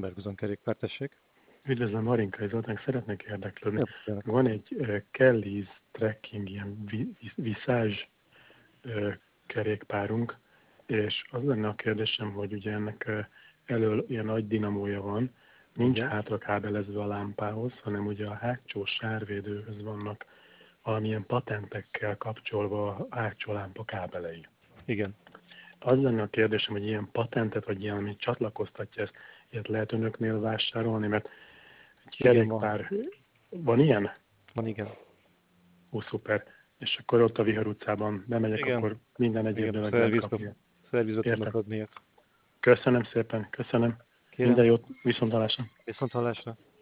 Leverkusen kerékpár, tessék. Üdvözlöm, Marinkai Zoltán, szeretnék érdeklődni. Jó, tényleg. Van egy Kelly's Trekking, ilyen viszázs kerékpárunk, és az lenne a kérdésem, hogy ugye ennek elől ilyen nagy dinamója van, nincs Igen. hátra kábelezve a lámpához, hanem ugye a hátsó sárvédőhöz vannak valamilyen patentekkel kapcsolva a hátsó lámpa kábelei. Igen. Az lenne a kérdésem, hogy ilyen patentet, vagy ilyen, ami csatlakoztatja ezt, ilyet lehet önöknél vásárolni, mert egy Igen, van. kerékpár, van ilyen? Van, igen. Ó, szuper. És akkor ott a Vihar utcában bemegyek, Igen. akkor minden egyéb Igen, a dolog szervizbe megkapja. tudnak Értem. adni ilyet. Köszönöm szépen, köszönöm. Kérem, Minden jót, viszontlátásra. viszont hallásra.